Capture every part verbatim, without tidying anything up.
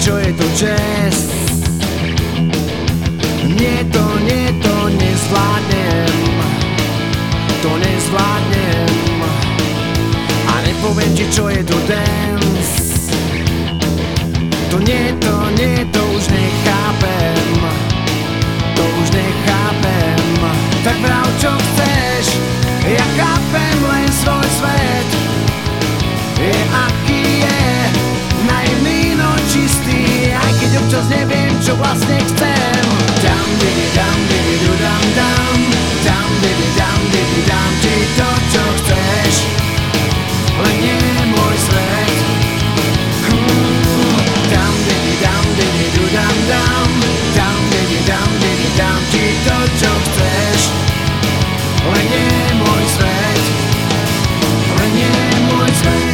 čo je to čest. Nie to, nie to nezvládnem, to nezvládnem. A nepoviem ti, čo je to dance. To nie, to nie, to už nechápem, to už nechápem. Tak prav, čo chceš, ja chápem len svoj svet. Je aký je, naivný, no čistý, aj keď občas neviem, čo vlastne chcem. Dam, didi, dam, didi, du, dam, dam. Dam, didi, dam, didi, dam ti to, čo chceš, len nie môj svet. hmm. Dam, didi, dam, didi, du, dam, dam. Dam, didi, dam, didi, dam ti to, čo chceš, len nie môj svet, len nie môj svet.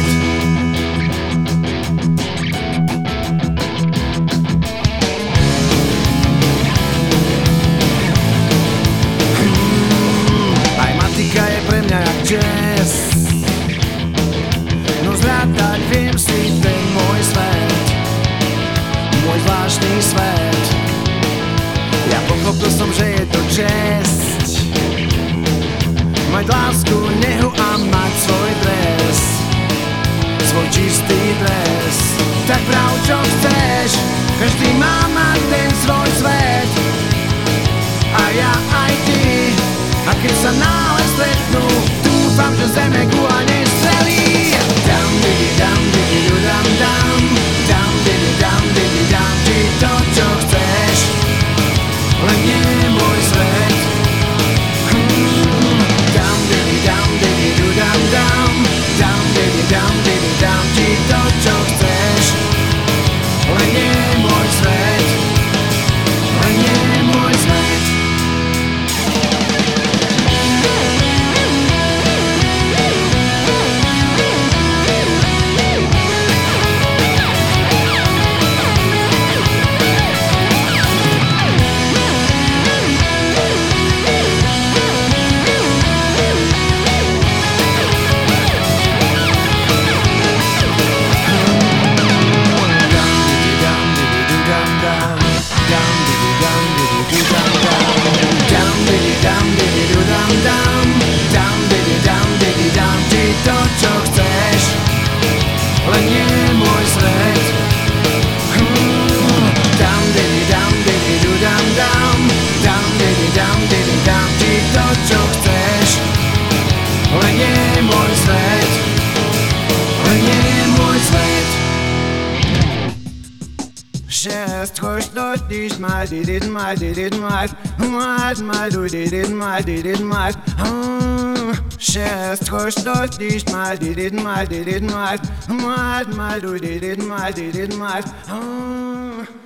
Je pre mňa jak jazz, no zrátať viem si ten môj svet, môj zvláštny svet. Ja pochopil som, že je to česť mať lásku, nehu a mať svoj dres, svoj čistý dres. Tak prav, čo chceš, každý má mať ten svoj svet, a ja aj ty. A keď sa náhle stretnú, dúfam, že zeme gula nestrelí. Dam, didi, dam, didi, du, dam, dam. Dam, didi, dam, didi, dam ti to, čo chceš, len nie môj svet. hmm. Dam, didi, dam, didi, du, dam, dam. Dam, didi, dam, didi, dam ti to, čo chceš, len nie môj svet, len nie môj svet. Just course not this my did it my did it my my my do did it my did it my just course not this my did it my did it my my my do did it my did it my